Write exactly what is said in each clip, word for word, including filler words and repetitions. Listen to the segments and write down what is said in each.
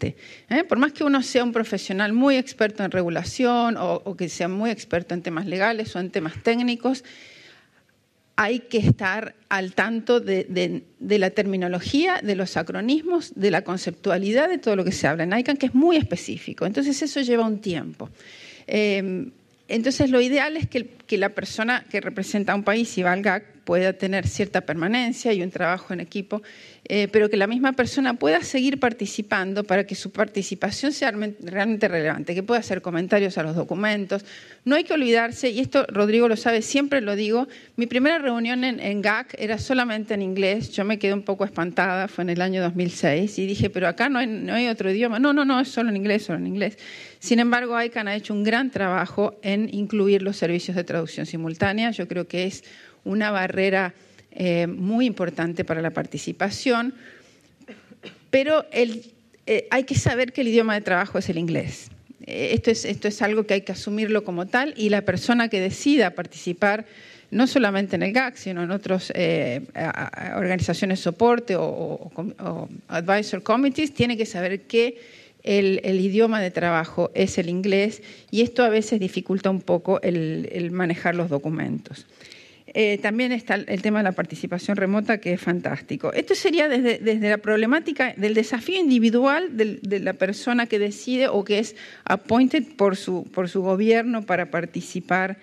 relevante. ¿eh? Por más que uno sea un profesional muy experto en regulación o, o que sea muy experto en temas legales o en temas técnicos, hay que estar al tanto de, de, de la terminología, de los acronismos, de la conceptualidad de todo lo que se habla en ICANN, que es muy específico. Entonces eso lleva un tiempo. Eh, entonces lo ideal es que, que la persona que representa a un país y va al G A C pueda tener cierta permanencia y un trabajo en equipo, eh, pero que la misma persona pueda seguir participando para que su participación sea realmente relevante, que pueda hacer comentarios a los documentos. No hay que olvidarse, y esto Rodrigo lo sabe, siempre lo digo, mi primera reunión en, en G A C era solamente en inglés, yo me quedé un poco espantada, fue en el año dos mil seis, y dije, pero acá no hay, no hay otro idioma. No, no, no, es solo en inglés, solo en inglés. Sin embargo, ICANN ha hecho un gran trabajo en incluir los servicios de traducción simultánea. Yo creo que es una barrera eh, muy importante para la participación, pero el, eh, hay que saber que el idioma de trabajo es el inglés. Eh, esto, es, esto es algo que hay que asumirlo como tal, y la persona que decida participar no solamente en el G A C, sino en otras eh, organizaciones de soporte o, o, o advisor committees, tiene que saber que el, el idioma de trabajo es el inglés, y esto a veces dificulta un poco el, el manejar los documentos. Eh, también está el tema de la participación remota, que es fantástico. Esto sería desde, desde la problemática del desafío individual de, de la persona que decide o que es appointed por su, por su gobierno para participar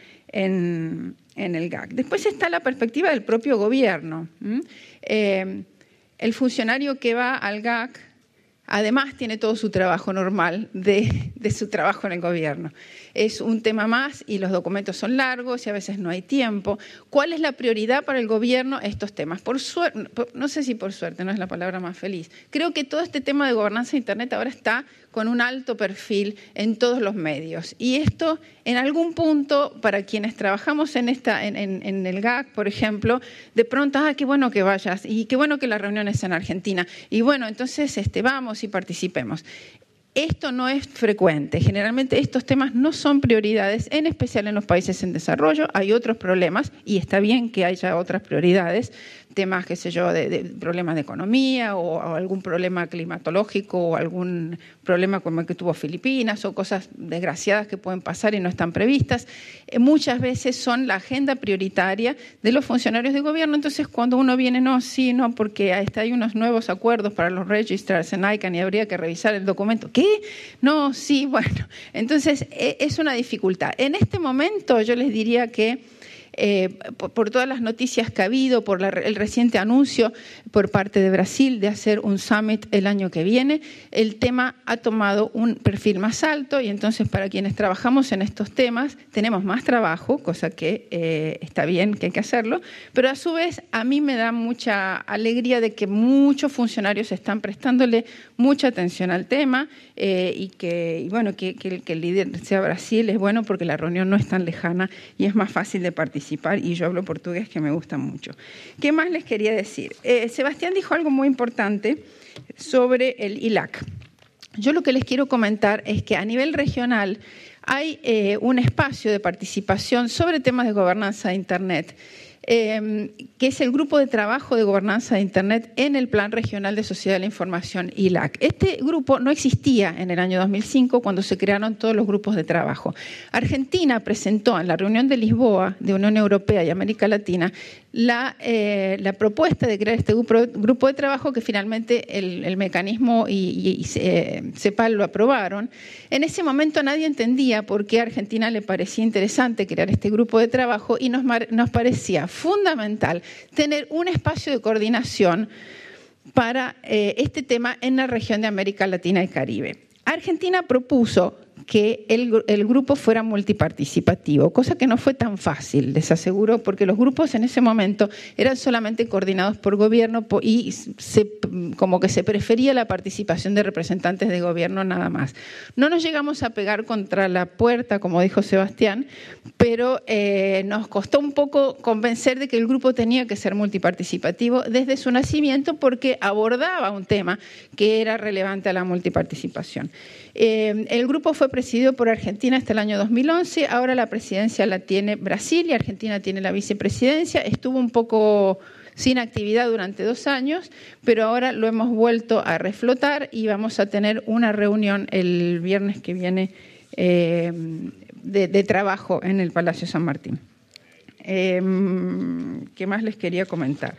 en, en el G A C. Después está la perspectiva del propio gobierno. ¿Mm? Eh, el funcionario que va al G A C además tiene todo su trabajo normal de, de su trabajo en el gobierno. Es un tema más y los documentos son largos y a veces no hay tiempo. ¿Cuál es la prioridad para el gobierno? Estos temas. Por suerte, no sé si por suerte, no es la palabra más feliz. Creo que todo este tema de gobernanza de Internet ahora está con un alto perfil en todos los medios. Y esto, en algún punto, para quienes trabajamos en, esta, en, en, en el G A C, por ejemplo, de pronto, ah, qué bueno que vayas y qué bueno que la reunión es en Argentina. Y bueno, entonces este, vamos y participemos. Esto no es frecuente. Generalmente estos temas no son prioridades, en especial en los países en desarrollo. Hay otros problemas y está bien que haya otras prioridades, temas, qué sé yo, de, de problemas de economía o, o algún problema climatológico o algún problema como el que tuvo Filipinas o cosas desgraciadas que pueden pasar y no están previstas. Eh, muchas veces son la agenda prioritaria de los funcionarios de gobierno. Entonces, cuando uno viene, no, sí, no, porque hasta hay unos nuevos acuerdos para los registrars en ICANN y habría que revisar el documento. ¿Qué? No, sí, bueno. Entonces, eh, es una dificultad. En este momento, yo les diría que Eh, por, por todas las noticias que ha habido, por la, el reciente anuncio por parte de Brasil de hacer un summit el año que viene, el tema ha tomado un perfil más alto y entonces para quienes trabajamos en estos temas tenemos más trabajo, cosa que eh, está bien, que hay que hacerlo, pero a su vez a mí me da mucha alegría de que muchos funcionarios están prestándole mucha atención al tema eh, y que, y bueno, que, que, que el líder sea Brasil es bueno porque la reunión no es tan lejana y es más fácil de participar. Y yo hablo portugués, que me gusta mucho. ¿Qué más les quería decir? Eh, Sebastián dijo algo muy importante sobre el I L A C. Yo lo que les quiero comentar es que a nivel regional hay eh, un espacio de participación sobre temas de gobernanza de Internet, eh, que es el Grupo de Trabajo de Gobernanza de Internet en el Plan Regional de Sociedad de la Información, I L A C. Este grupo no existía en el año dos mil cinco cuando se crearon todos los grupos de trabajo. Argentina presentó en la reunión de Lisboa de Unión Europea y América Latina la, eh, la propuesta de crear este grupo, grupo de trabajo que finalmente el, el mecanismo y, y, y eh, CEPAL lo aprobaron. En ese momento nadie entendía por qué a Argentina le parecía interesante crear este grupo de trabajo y nos, nos parecía fundamental tener un espacio de coordinación para eh, este tema en la región de América Latina y Caribe. Argentina propuso que el, el grupo fuera multiparticipativo, cosa que no fue tan fácil, les aseguro, porque los grupos en ese momento eran solamente coordinados por gobierno y se, como que se prefería la participación de representantes de gobierno nada más. No nos llegamos a pegar contra la puerta, como dijo Sebastián, pero eh, nos costó un poco convencer de que el grupo tenía que ser multiparticipativo desde su nacimiento porque abordaba un tema que era relevante a la multiparticipación. Eh, el grupo fue presidido por Argentina hasta el año dos mil once, ahora la presidencia la tiene Brasil y Argentina tiene la vicepresidencia. Estuvo un poco sin actividad durante dos años, pero ahora lo hemos vuelto a reflotar y vamos a tener una reunión el viernes que viene eh, de, de trabajo en el Palacio San Martín. Eh, ¿Qué más les quería comentar?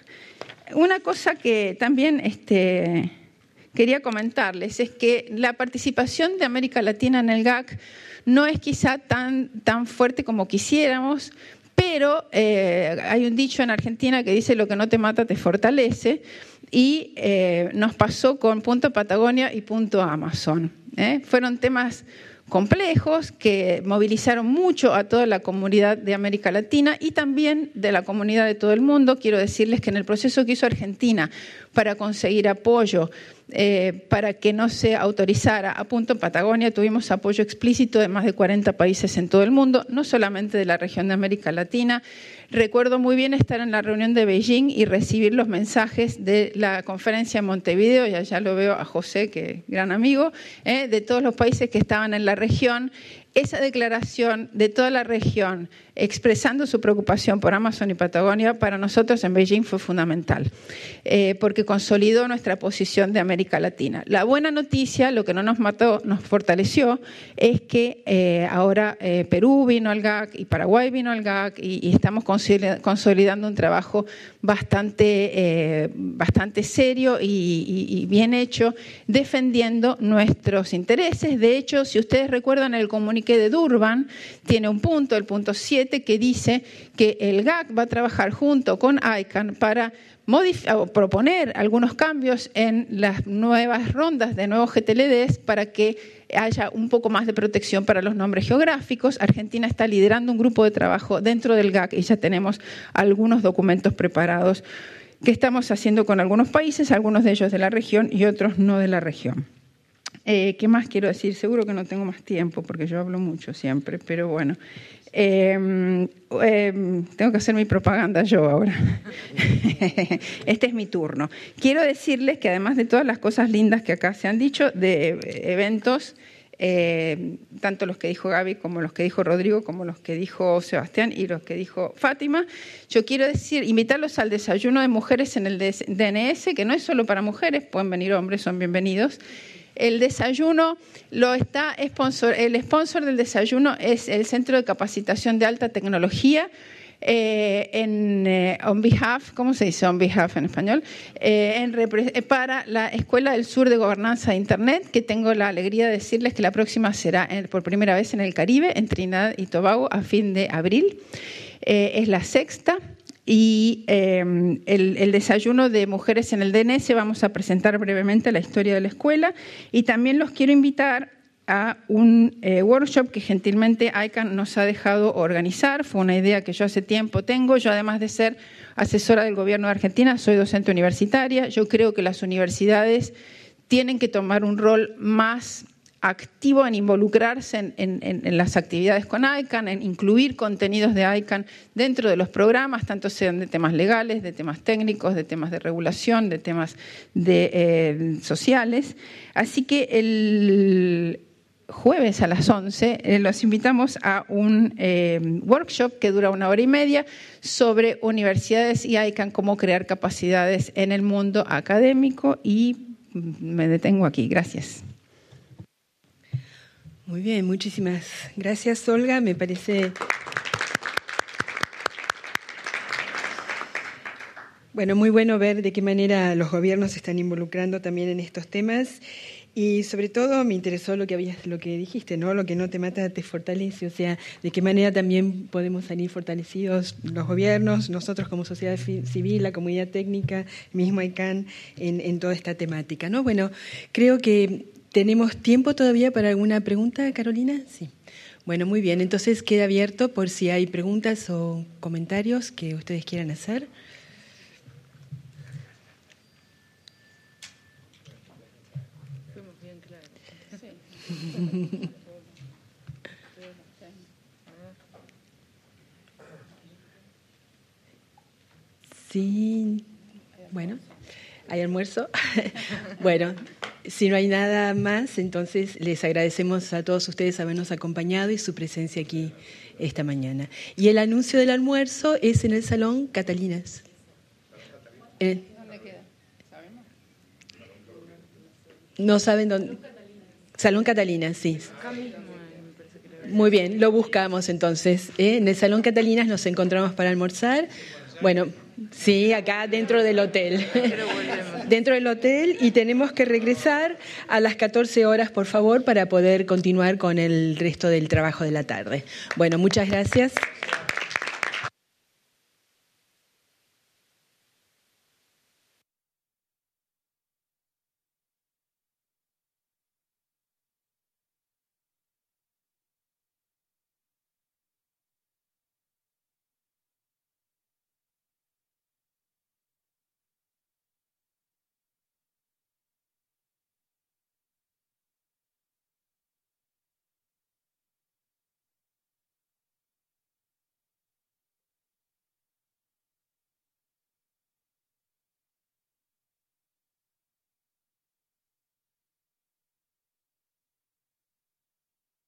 Una cosa que también este, quería comentarles es que la participación de América Latina en el G A C no es quizá tan, tan fuerte como quisiéramos, pero eh, hay un dicho en Argentina que dice: lo que no te mata te fortalece, y eh, nos pasó con Punto Patagonia y Punto Amazon. ¿eh? Fueron temas complejos que movilizaron mucho a toda la comunidad de América Latina y también de la comunidad de todo el mundo. Quiero decirles que en el proceso que hizo Argentina para conseguir apoyo, eh, para que no se autorizara a Punto Patagonia, tuvimos apoyo explícito de más de cuarenta países en todo el mundo, no solamente de la región de América Latina. Recuerdo muy bien estar en la reunión de Beijing y recibir los mensajes de la conferencia en Montevideo, y allá lo veo a José, que es gran amigo, eh, de todos los países que estaban en la región. Esa declaración de toda la región expresando su preocupación por Amazon y Patagonia para nosotros en Beijing fue fundamental, eh, porque consolidó nuestra posición de América Latina. La buena noticia, lo que no nos mató, nos fortaleció, es que eh, ahora eh, Perú vino al G A C y Paraguay vino al G A C y, y estamos consolidando un trabajo bastante, eh, bastante serio y, y, y bien hecho, defendiendo nuestros intereses. De hecho, si ustedes recuerdan, el comuniqué de Durban tiene un punto, el punto siete, que dice que el G A C va a trabajar junto con I C A N para o proponer algunos cambios en las nuevas rondas de nuevos G T L Ds para que haya un poco más de protección para los nombres geográficos. Argentina está liderando un grupo de trabajo dentro del G A C y ya tenemos algunos documentos preparados que estamos haciendo con algunos países, algunos de ellos de la región y otros no de la región. Eh, ¿Qué más quiero decir? Seguro que no tengo más tiempo porque yo hablo mucho siempre, pero bueno. Eh, eh, tengo que hacer mi propaganda yo ahora. Este es mi turno. Quiero decirles que además de todas las cosas lindas que acá se han dicho, de eventos, eh, tanto los que dijo Gaby como los que dijo Rodrigo, como los que dijo Sebastián y los que dijo Fátima, yo quiero decir, invitarlos al desayuno de mujeres en el D N S, que no es solo para mujeres, pueden venir hombres, son bienvenidos. El desayuno lo está sponsor, el sponsor del desayuno es el Centro de Capacitación de Alta Tecnología, eh, en eh, on behalf, ¿cómo se dice on behalf en español? Eh, en, para la Escuela del Sur de Gobernanza de Internet, que tengo la alegría de decirles que la próxima será en, por primera vez en el Caribe, en Trinidad y Tobago, a fin de abril. Eh, es la sexta. Y eh, el, el desayuno de mujeres en el D N S vamos a presentar brevemente la historia de la escuela, y también los quiero invitar a un eh, workshop que gentilmente I C A N nos ha dejado organizar. Fue una idea que yo hace tiempo tengo. Yo, además de ser asesora del gobierno de Argentina, soy docente universitaria. Yo creo que las universidades tienen que tomar un rol más activo en involucrarse en, en, en las actividades con I C A N, en incluir contenidos de I C A N dentro de los programas, tanto sean de temas legales, de temas técnicos, de temas de regulación, de temas de, eh, sociales. Así que el jueves a las once eh, los invitamos a un eh, workshop que dura una hora y media sobre universidades y I C A N, cómo crear capacidades en el mundo académico, y me detengo aquí. Gracias. Muy bien, muchísimas gracias, Olga. Me parece... Bueno, muy bueno ver de qué manera los gobiernos se están involucrando también en estos temas, y sobre todo me interesó lo que habías, lo que dijiste, ¿no? Lo que no te mata te fortalece, o sea, de qué manera también podemos salir fortalecidos los gobiernos, nosotros como sociedad civil, la comunidad técnica, mismo I C A N, en, en toda esta temática, ¿no? Bueno, creo que ¿tenemos tiempo todavía para alguna pregunta, Carolina? Sí. Bueno, muy bien. Entonces queda abierto por si hay preguntas o comentarios que ustedes quieran hacer. Fuimos bien claros. Sí. Bueno, ¿hay almuerzo? Bueno. Si no hay nada más, entonces les agradecemos a todos ustedes habernos acompañado y su presencia aquí esta mañana. Y el anuncio del almuerzo es en el Salón Catalinas. Eh, ¿Dónde queda? ¿Sabemos? ¿No saben dónde? Salón Catalina, sí. Muy bien, lo buscamos entonces. ¿eh? En el Salón Catalinas nos encontramos para almorzar. Bueno, sí, acá dentro del hotel. Dentro del hotel, y tenemos que regresar a las catorce horas, por favor, para poder continuar con el resto del trabajo de la tarde. Bueno, muchas gracias.